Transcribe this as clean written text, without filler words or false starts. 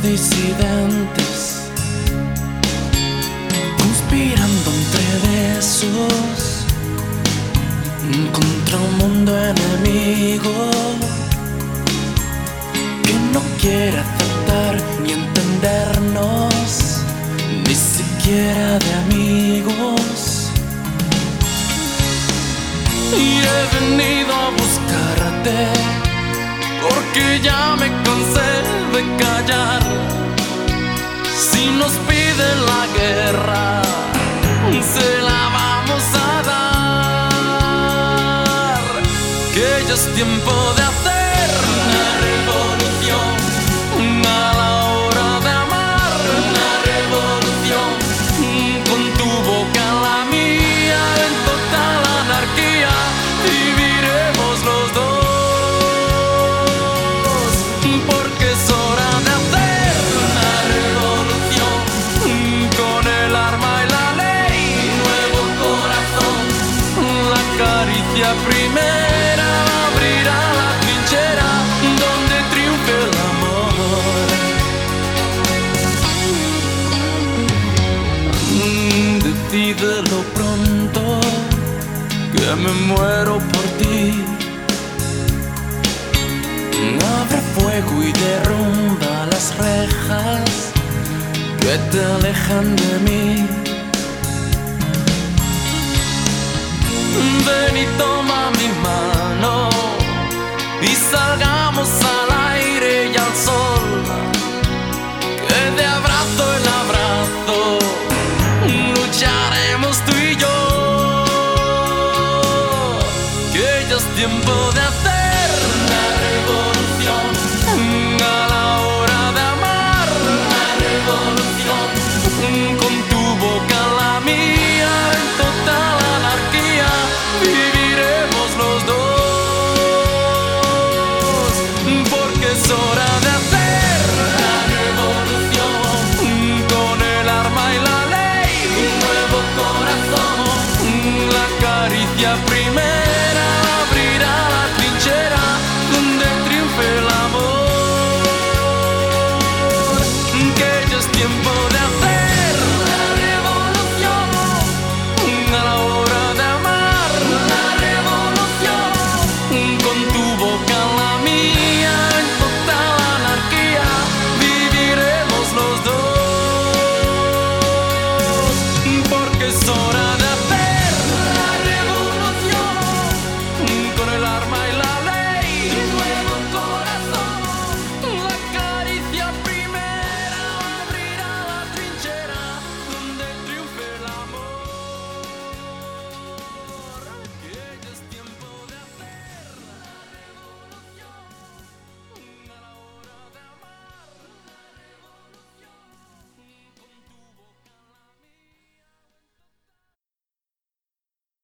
disidentes, conspirando entre besos contra un mundo enemigo que no quiere aceptar ni entendernos, ni siquiera de amigos. Y he venido a buscarte porque ya me cansé de callar. Si nos piden la guerra, se la vamos a dar. Que ya es tiempo de hacer una revolución, a la hora de amar, una revolución. Con tu boca en la mía, en total anarquía, viviremos los dos. Porque es hora de hacer una revolución, con el arma y la ley, nuevo corazón. La caricia primera abrirá la trinchera donde triunfe el amor. Decídelo pronto, que me muero por ti. Abre fuego y derrumba las rejas que te alejan de mí. Ven y toma mi mano y salgamos al aire y al sol, que de abrazo en abrazo lucharemos tú y yo. Que ya es tiempo de hacer una revolución, a la hora de amar, una revolución. Con tu boca en la mía, en total anarquía, viviremos los dos. Porque es hora de hacer una revolución, con el arma y la ley, un nuevo corazón. La caricia primera abrirá la trinchera